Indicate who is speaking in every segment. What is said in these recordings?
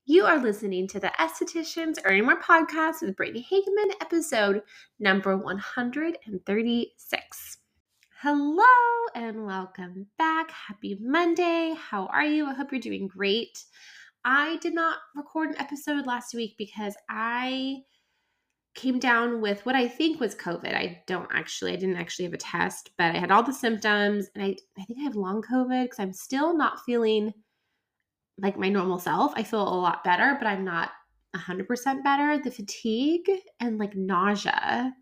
Speaker 1: You are listening to the Estheticians Earning More podcast with Brittany Hageman, episode number 136. Hello and welcome back. Happy Monday. How are you? I hope you're doing great. I did not record an episode last week because I came down with what I think was COVID. I didn't actually have a test, but I had all the symptoms and I think I have long COVID because I'm still not feeling like my normal self. I feel a lot better, but I'm not 100% better. The fatigue and like nausea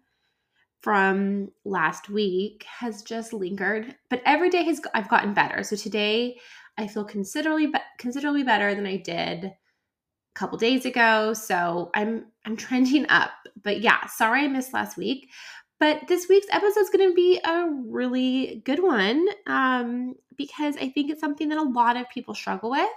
Speaker 1: from last week has just lingered, but every day I've gotten better. So today I feel considerably better than I did a couple days ago. So I'm trending up. But yeah, sorry I missed last week. But this week's episode is going to be a really good one because I think it's something that a lot of people struggle with.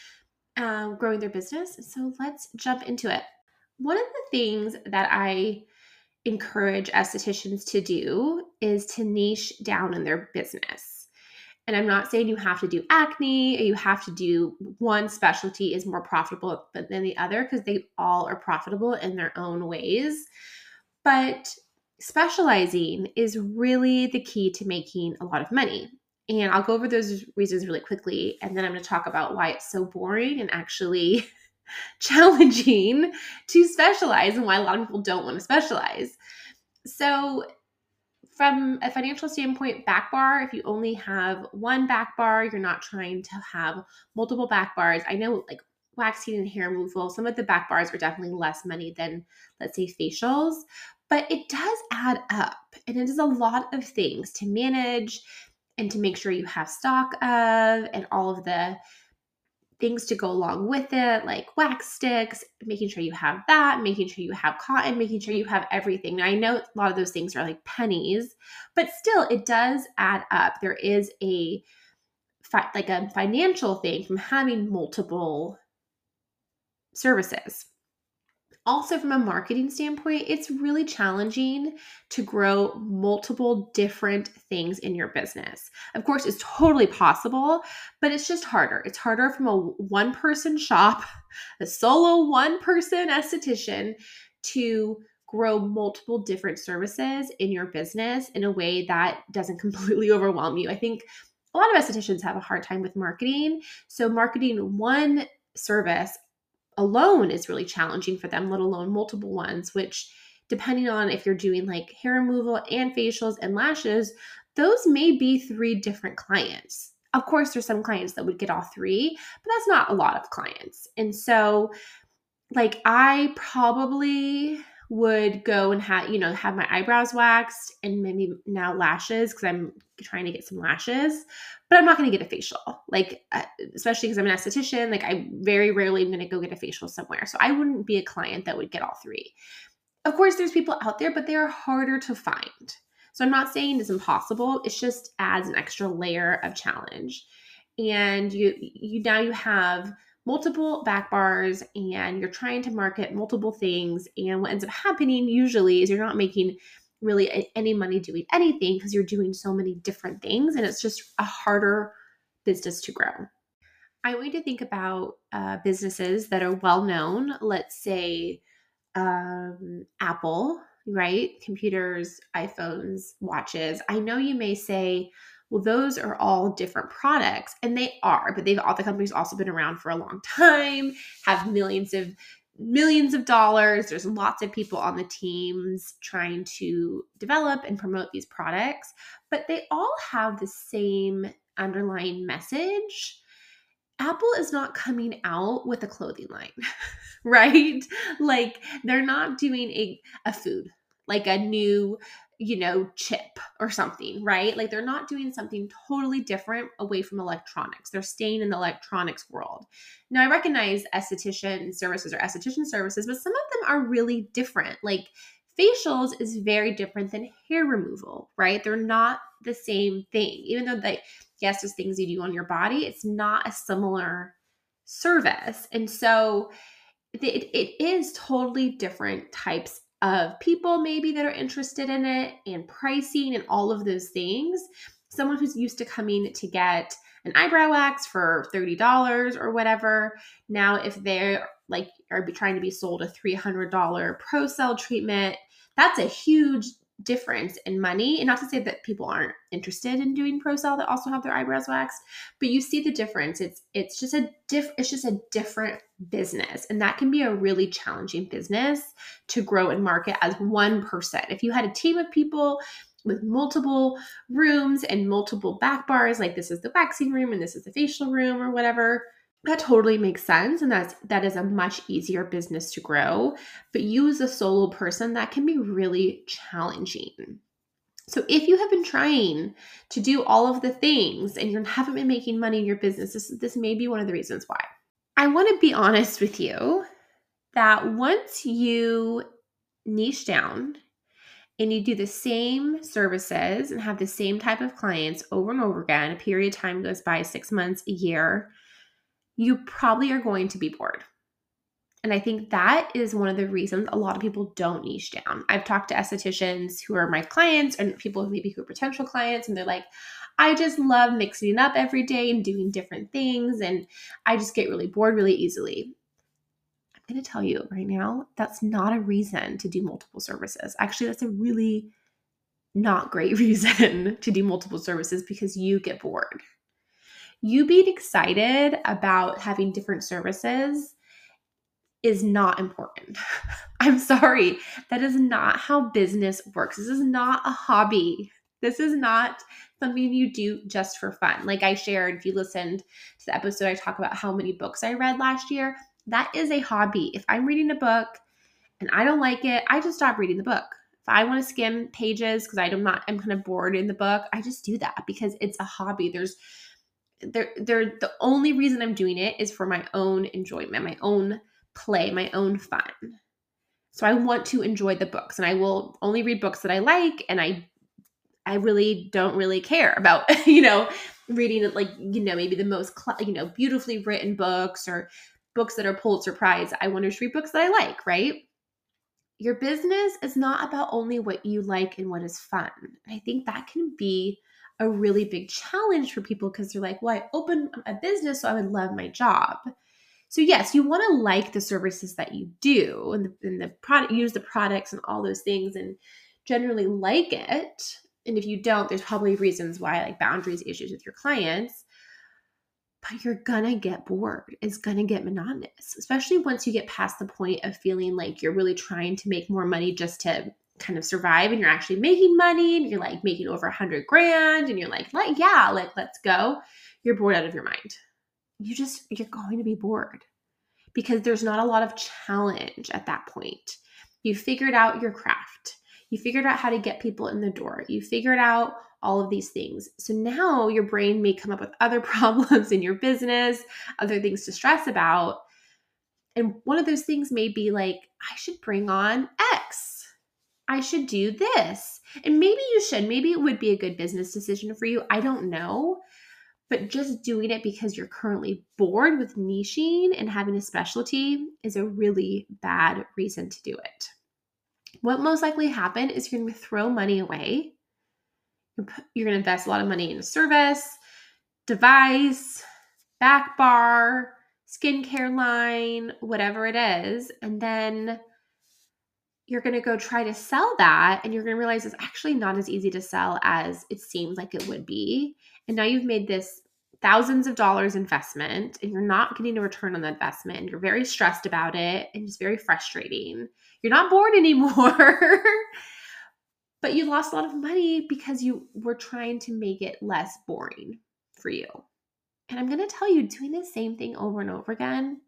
Speaker 1: Growing their business. So let's jump into it. One of the things that I encourage estheticians to do is to niche down in their business. And I'm not saying you have to do acne or you have to do one specialty is more profitable than the other, because they all are profitable in their own ways. But specializing is really the key to making a lot of money. And I'll go over those reasons really quickly. And then I'm going to talk about why it's so boring and actually challenging to specialize and why a lot of people don't want to specialize. So from a financial standpoint, back bar, if you only have one back bar, you're not trying to have multiple back bars. I know like waxing and hair removal, some of the back bars are definitely less money than, let's say, facials, but it does add up. And it is a lot of things to manage and to make sure you have stock of, and all of the things to go along with it, like wax sticks, making sure you have that, making sure you have cotton, making sure you have everything. Now, I know a lot of those things are like pennies, but still it does add up. There is a financial thing from having multiple services. Also, from a marketing standpoint, it's really challenging to grow multiple different things in your business. Of course, it's totally possible, but it's just harder. It's harder from a one-person shop, a solo one-person esthetician, to grow multiple different services in your business in a way that doesn't completely overwhelm you. I think a lot of estheticians have a hard time with marketing. So marketing one service alone is really challenging for them, let alone multiple ones, which depending on if you're doing like hair removal and facials and lashes, those may be 3 different clients. Of course, there's some clients that would get all 3, but that's not a lot of clients. And so like I probably would go and have my eyebrows waxed and maybe now lashes because I'm trying to get some lashes, but I'm not going to get a facial. Like, especially because I'm an esthetician, like I very rarely am going to go get a facial somewhere. So I wouldn't be a client that would get all 3. Of course, there's people out there, but they are harder to find. So I'm not saying it's impossible. It just adds an extra layer of challenge. And you now you have multiple back bars and you're trying to market multiple things. And what ends up happening usually is you're not making really any money doing anything because you're doing so many different things. And it's just a harder business to grow. I want you to think about businesses that are well known. Let's say Apple, right? Computers, iPhones, watches. I know you may say, well, those are all different products, and they are, but all the companies also been around for a long time, have millions of dollars. There's lots of people on the teams trying to develop and promote these products, but they all have the same underlying message. Apple is not coming out with a clothing line, right? Like they're not doing a food, like a new, chip or something, right? Like they're not doing something totally different away from electronics. They're staying in the electronics world. Now I recognize esthetician services, but some of them are really different. Like facials is very different than hair removal, right? They're not the same thing, even though yes, there's things you do on your body. It's not a similar service. And so it is totally different types of people maybe that are interested in it, and pricing and all of those things. Someone who's used to coming to get an eyebrow wax for $30 or whatever, now if they're like are trying to be sold a $300 Pro-Cell treatment, that's a huge difference in money. And not to say that people aren't interested in doing Pro-Cell that also have their eyebrows waxed, but you see the difference. It's just a different business, and that can be a really challenging business to grow and market as one person. If you had a team of people with multiple rooms and multiple back bars, like this is the waxing room and this is the facial room or whatever, that totally makes sense. And that is a much easier business to grow. But you as a solo person, that can be really challenging. So if you have been trying to do all of the things and you haven't been making money in your business, this may be one of the reasons why. I want to be honest with you that once you niche down and you do the same services and have the same type of clients over and over again, a period of time goes by, 6 months, a year, you probably are going to be bored. And I think that is one of the reasons a lot of people don't niche down. I've talked to estheticians who are my clients and people who are potential clients, and they're like, I just love mixing it up every day and doing different things, and I just get really bored really easily. I'm going to tell you right now, that's not a reason to do multiple services. Actually, that's a really not great reason to do multiple services because you get bored. You being excited about having different services is not important. I'm sorry. That is not how business works. This is not a hobby. This is not something you do just for fun. Like I shared, if you listened to the episode, I talk about how many books I read last year. That is a hobby. If I'm reading a book and I don't like it, I just stop reading the book. If I want to skim pages because I'm kind of bored in the book, I just do that because it's a hobby. The only reason I'm doing it is for my own enjoyment, my own play, my own fun. So I want to enjoy the books, and I will only read books that I like, and I really don't really care about, reading it, like, maybe the most, beautifully written books or books that are Pulitzer Prize. I want to read books that I like, right? Your business is not about only what you like and what is fun. I think that can be a really big challenge for people because they're like, well, I opened a business, so I would love my job. So yes, you want to like the services that you do and the product, use the products and all those things and generally like it. And if you don't, there's probably reasons why, like boundaries issues with your clients, but you're going to get bored. It's going to get monotonous, especially once you get past the point of feeling like you're really trying to make more money just to kind of survive, and you're actually making money and you're like making over $100,000 and you're like, yeah, let's go. You're bored out of your mind. You're going to be bored because there's not a lot of challenge at that point. You figured out your craft. You figured out how to get people in the door. You figured out all of these things. So now your brain may come up with other problems in your business, other things to stress about. And one of those things may be like, I should bring on X. I should do this. And maybe you should. Maybe it would be a good business decision for you. I don't know. But just doing it because you're currently bored with niching and having a specialty is a really bad reason to do it. What most likely happen is you're going to throw money away. You're going to invest a lot of money in a service, device, back bar, skincare line, whatever it is. And then you're going to go try to sell that. And you're going to realize it's actually not as easy to sell as it seems like it would be. And now you've made this thousands of dollars investment and you're not getting a return on the investment. And you're very stressed about it and it's very frustrating. You're not bored anymore, but you lost a lot of money because you were trying to make it less boring for you. And I'm going to tell you, doing the same thing over and over again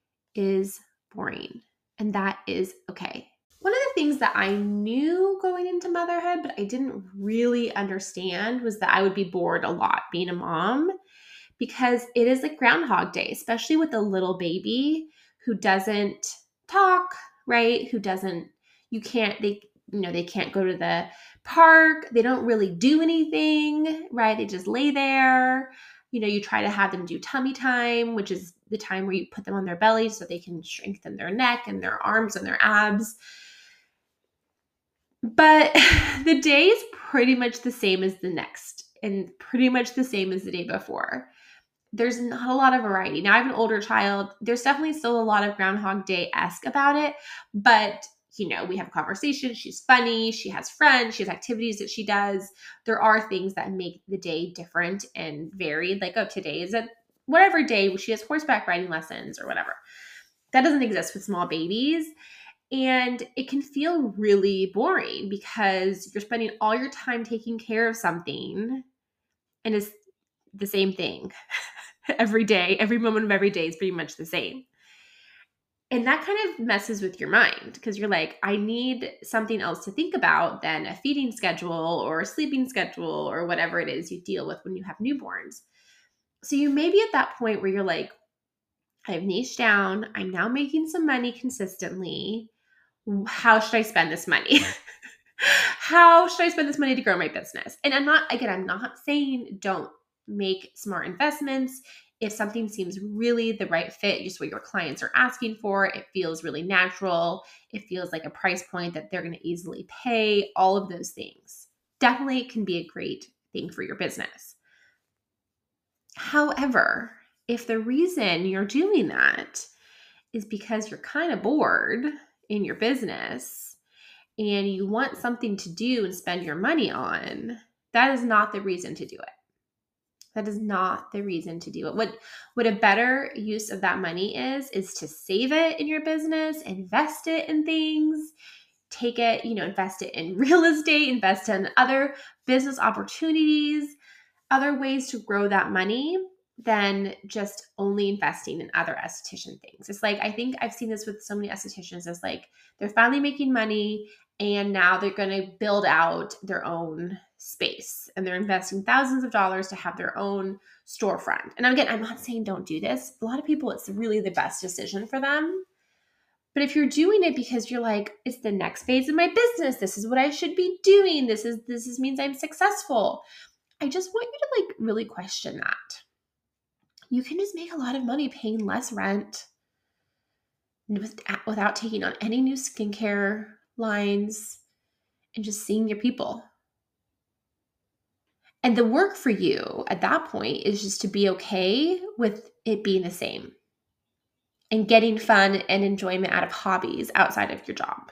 Speaker 1: is boring. And that is okay. One of the things that I knew going into motherhood, but I didn't really understand, was that I would be bored a lot being a mom because it is like Groundhog Day, especially with a little baby who doesn't talk, right? They can't go to the park. They don't really do anything, right? They just lay there. You try to have them do tummy time, which is the time where you put them on their belly so they can strengthen their neck and their arms and their abs. But the day is pretty much the same as the next. and pretty much the same as the day before. There's not a lot of variety. Now I have an older child. There's definitely still a lot of Groundhog Day-esque about it, but we have a conversation. She's funny. She has friends. She has activities that she does. There are things that make the day different and varied. Like, today is a whatever day she has horseback riding lessons or whatever. That doesn't exist with small babies. And it can feel really boring because you're spending all your time taking care of something and it's the same thing every day. Every moment of every day is pretty much the same. And that kind of messes with your mind because you're like, I need something else to think about than a feeding schedule or a sleeping schedule or whatever it is you deal with when you have newborns. So you may be at that point where you're like, I've niched down. I'm now making some money consistently. How should I spend this money? How should I spend this money to grow my business? And I'm not saying don't make smart investments. If something seems really the right fit, just what your clients are asking for, it feels really natural. It feels like a price point that they're going to easily pay, all of those things. Definitely can be a great thing for your business. However, if the reason you're doing that is because you're kind of bored in your business and you want something to do and spend your money on, that is not the reason to do it. That is not the reason to do it. What a better use of that money is to save it in your business, invest it in things, take it, invest it in real estate, invest in other business opportunities, other ways to grow that money than just only investing in other esthetician things. It's like, I think I've seen this with so many estheticians. It's like they're finally making money and now they're going to build out their own space and they're investing thousands of dollars to have their own storefront. And again, I'm not saying don't do this. A lot of people, it's really the best decision for them. But if you're doing it because you're like, it's the next phase of my business, this is what I should be doing, this means I'm successful, I just want you to really question that. You can just make a lot of money paying less rent without taking on any new skincare lines and just seeing your people. And the work for you at that point is just to be okay with it being the same and getting fun and enjoyment out of hobbies outside of your job.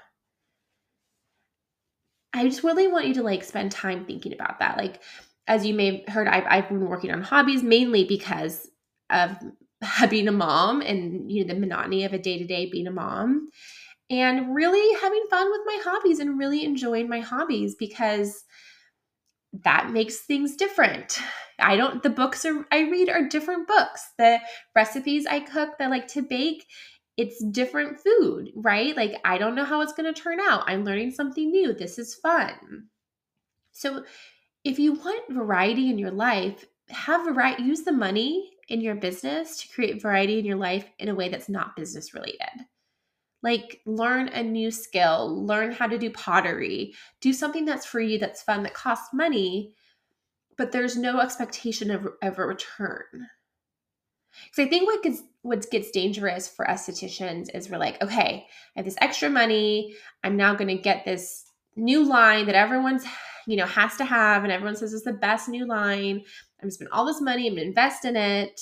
Speaker 1: I just really want you to spend time thinking about that. As you may have heard, I've been working on hobbies mainly because of being a mom and the monotony of a day-to-day being a mom, and really having fun with my hobbies and really enjoying my hobbies because that makes things different. The books I read are different books. The recipes I cook that I like to bake, it's different food, right? I don't know how it's going to turn out. I'm learning something new. This is fun. So if you want variety in your life, use the money in your business to create variety in your life in a way that's not business related. Learn a new skill, learn how to do pottery, do something that's for you, that's fun, that costs money, but there's no expectation of a return. Because I think what gets dangerous for estheticians is we're like, okay, I have this extra money. I'm now going to get this new line that everyone's, has to have, and everyone says it's the best new line. I'm going to spend all this money. I'm going to invest in it.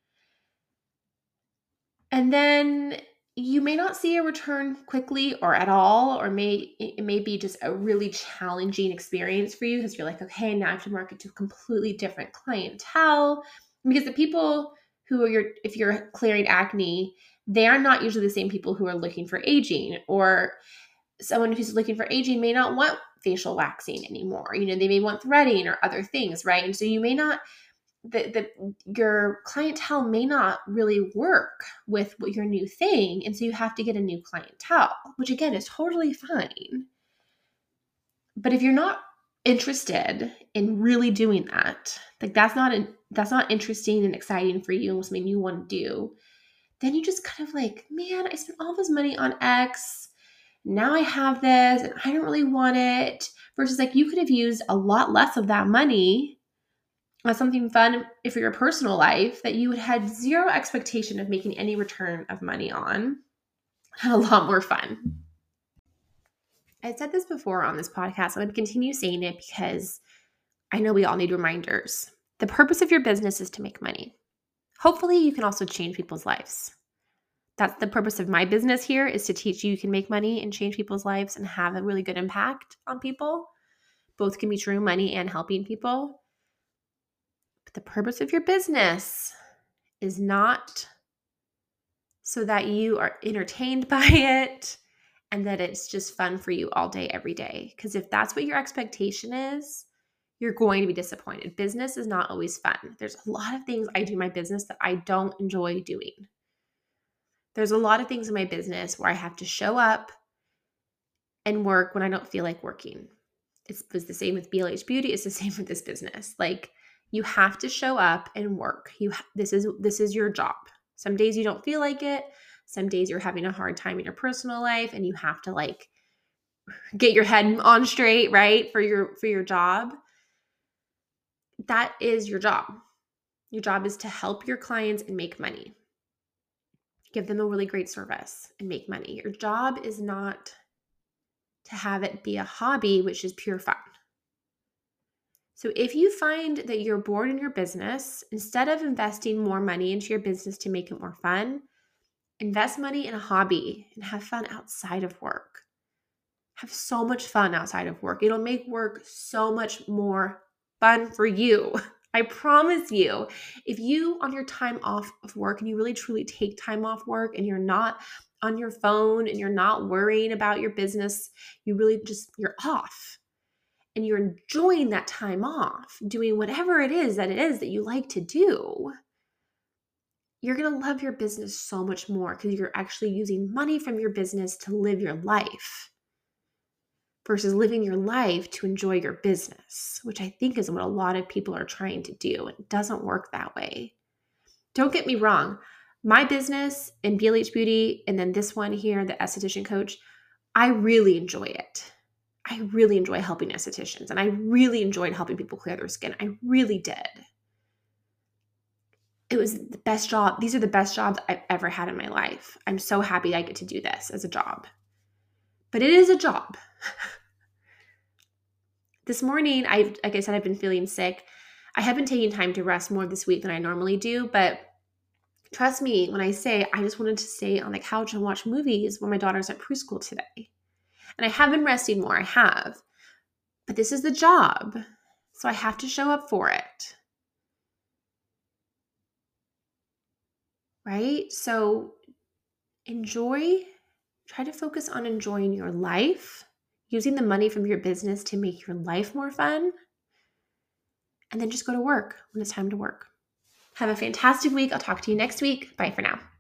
Speaker 1: And then you may not see a return quickly or at all, or it may be just a really challenging experience for you because you're like, okay, now I have to market to a completely different clientele. Because the people if you're clearing acne, they are not usually the same people who are looking for aging, or someone who's looking for aging may not want facial waxing anymore. They may want threading or other things, right? And so you may not, your clientele may not really work with your new thing. And so you have to get a new clientele, which again is totally fine. But if you're not interested in really doing that, that's not interesting and exciting for you and something you want to do, then you just kind of man, I spent all this money on X. Now I have this and I don't really want it. Versus you could have used a lot less of that money on something fun for your personal life that you had zero expectation of making any return of money on. Had a lot more fun. I said this before on this podcast. I'm going to continue saying it because I know we all need reminders. The purpose of your business is to make money. Hopefully, you can also change people's lives. That's the purpose of my business here, is to teach you can make money and change people's lives and have a really good impact on people. Both can be true, money and helping people. But the purpose of your business is not so that you are entertained by it and that it's just fun for you all day, every day. Because if that's what your expectation is, you're going to be disappointed. Business is not always fun. There's a lot of things I do in my business that I don't enjoy doing. There's a lot of things in my business where I have to show up and work when I don't feel like working. It was the same with BLH Beauty. It's the same with this business. Like, you have to show up and work. This is your job. Some days you don't feel like it. Some days you're having a hard time in your personal life and you have to like get your head on straight, right? For your job. That is your job. Your job is to help your clients and make money. Give them a really great service and make money. Your job is not to have it be a hobby, which is pure fun. So if you find that you're bored in your business, instead of investing more money into your business to make it more fun, invest money in a hobby and have fun outside of work. Have so much fun outside of work. It'll make work so much more fun for you. I promise you. If you, on your time off of work, and you really truly take time off work and you're not on your phone and you're not worrying about your business, you're off. And you're enjoying that time off, doing whatever it is that you like to do, you're going to love your business so much more because you're actually using money from your business to live your life versus living your life to enjoy your business, which I think is what a lot of people are trying to do. It doesn't work that way. Don't get me wrong. My business and BLH Beauty, and then this one here, the esthetician coach, I really enjoy it. I really enjoy helping estheticians, and I really enjoyed helping people clear their skin. I really did. It was the best job. These are the best jobs I've ever had in my life. I'm so happy I get to do this as a job. But it is a job. This morning, like I said, I've been feeling sick. I have been taking time to rest more this week than I normally do, but trust me when I say I just wanted to stay on the couch and watch movies when my daughter's at preschool today. And I have been resting more, I have. But this is the job, so I have to show up for it. Right? So try to focus on enjoying your life, using the money from your business to make your life more fun, and then just go to work when it's time to work. Have a fantastic week. I'll talk to you next week. Bye for now.